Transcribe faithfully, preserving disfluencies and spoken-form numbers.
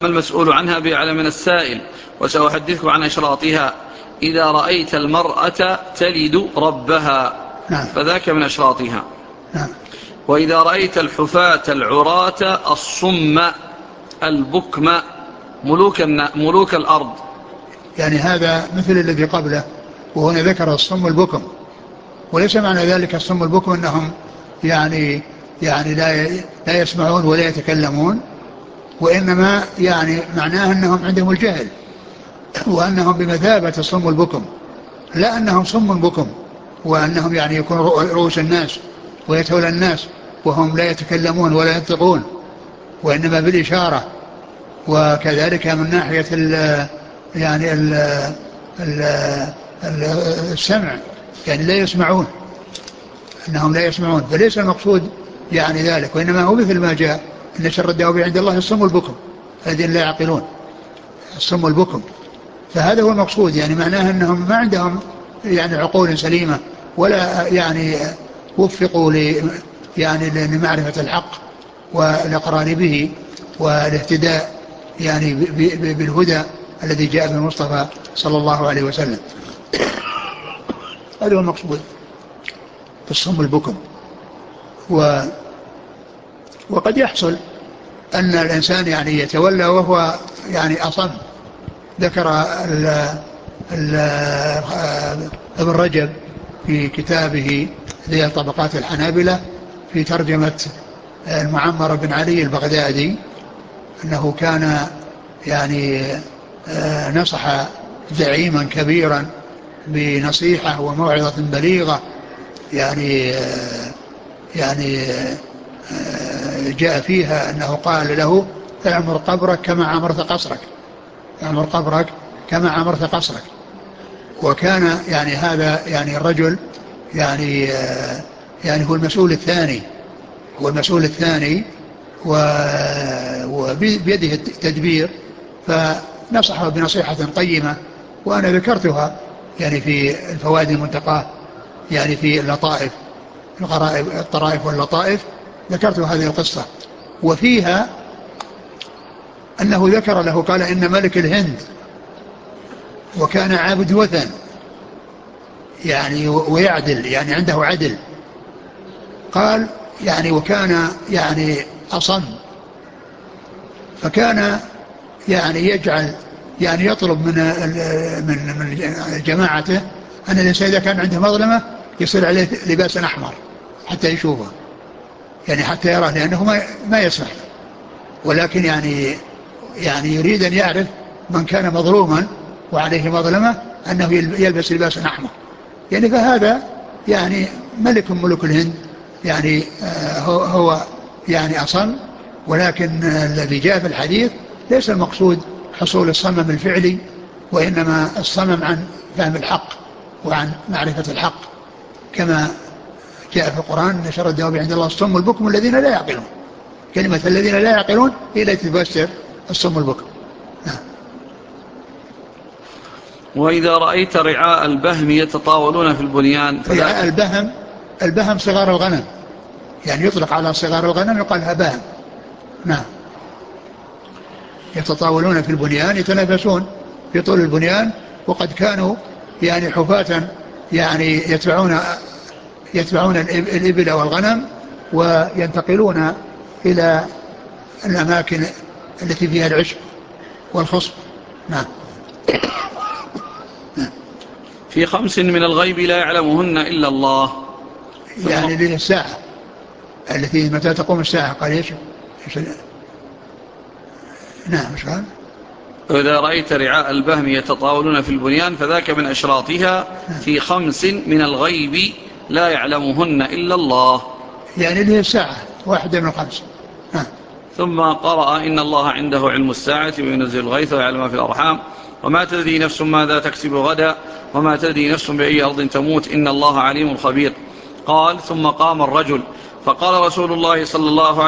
المسؤول عنها بأعلم من السائل، وسأحدثك عن أشراطها. إذا رأيت المرأة تلد ربها نعم. فذاك من أشراطها. نعم. وإذا رأيت الحفاة العراة الصم البكم ملوك, ملوك الأرض. يعني هذا مثل الذي قبله، وهنا ذكر الصم البكم، وليس معنى ذلك الصم البكم أنهم يعني يعني لا لا يسمعون ولا يتكلمون، وإنما يعني معناه أنهم عندهم الجهل، وأنهم بمثابة الصم البكم، لا أنهم صم بكم وأنهم يعني يكونوا رؤوس الناس ويتولى الناس وهم لا يتكلمون ولا ينطقون، وإنما بالإشارة. وكذلك من ناحية ال يعني ال ال ال السمع، يعني لا يسمعون، أنهم لا يسمعون، فليس المقصود يعني ذلك، وإنما هو مثل ما جاء إن شر الدواب عند الله الصم البكم الذين لا يعقلون، الصم البكم. فهذا هو المقصود، يعني معناه أنهم ما عندهم يعني عقول سليمة، ولا يعني وفقوا ل يعني لمعرفة الحق والإقرار به والاهتداء يعني بالهدى الذي جاء به المصطفى صلى الله عليه وسلم. هذا هو المقصود في الصم البكم. و وقد يحصل أن الإنسان يعني يتولى وهو يعني أصم. ذكر ال ال ابن رجب في كتابه ذي طبقات الحنابلة في ترجمة المعمر بن علي البغدادي أنه كان يعني نصح زعيما كبيرا بنصيحة وموعظة بليغة، يعني يعني جاء فيها أنه قال له: اعمر قبرك كما عمرت قصرك، اعمر قبرك كما عمرت قصرك. وكان يعني هذا يعني الرجل يعني يعني هو المسؤول الثاني، هو المسؤول الثاني وبيده التدبير، فنصحه بنصيحة قيمة، وأنا ذكرتها يعني في الفوائد المنتقاه، يعني في اللطائف الغرائب الطرائف واللطائف، ذكرت هذه القصة. وفيها أنه ذكر له قال: إن ملك الهند وكان عابد وثن يعني ويعدل، يعني عنده عدل، قال يعني وكان يعني أصم، فكان يعني يجعل يعني يطلب من من من جماعته أن الإنسان إذا كان عنده مظلمة يصير عليه لباس أحمر حتى يشوفه، يعني حتى يراه، لأنه ما ما يسمح، ولكن يعني يعني يريد أن يعرف من كان مظلوما وعليه مظلمة أنه يلبس لباس أحمر. يعني فهذا يعني ملك من ملوك الهند، يعني هو, هو يعني أصم، ولكن الذي جاء في الحديث ليس المقصود حصول الصمم الفعلي، وإنما الصمم عن فهم الحق وعن معرفة الحق، كما جاء في القرآن: إن شر الدواب عند الله الصم البكم الذين لا يعقلون. كلمة الذين لا يعقلون هي التي تفسر الصم البكم. وإذا رأيت رعاء البهم يتطاولون في البنيان. رعاء البهم، البهم صغار الغنم، يعني يطلق على صغار الغنم يقال بهم. نعم. يتطاولون في البنيان، يتنافسون في طول البنيان، وقد كانوا يعني حفاة يعني يتبعون يتبعون الإبل والغنم وينتقلون إلى الأماكن التي فيها العشب والخصب. نعم. في خمس من الغيب لا يعلمهن إلا الله. يعني للساعة التي متى تقوم الساعة. قال ايش؟ نعم. مش قال؟ وإذا رأيت رعاء البهم يتطاولون في البنيان فذاك من أشراطها. في خمس من الغيب لا يعلمهن إلا الله. يعني له الساعة واحدة من الخمس. ها. ثم قرأ: إن الله عنده علم الساعة وينزل الغيث ويعلم ما في الأرحام وما تدري نفس ماذا تكسب غدا وما تدري نفس بأي أرض تموت إن الله عليم خبير. قال: ثم قام الرجل فقال رسول الله صلى الله عليه وسلم: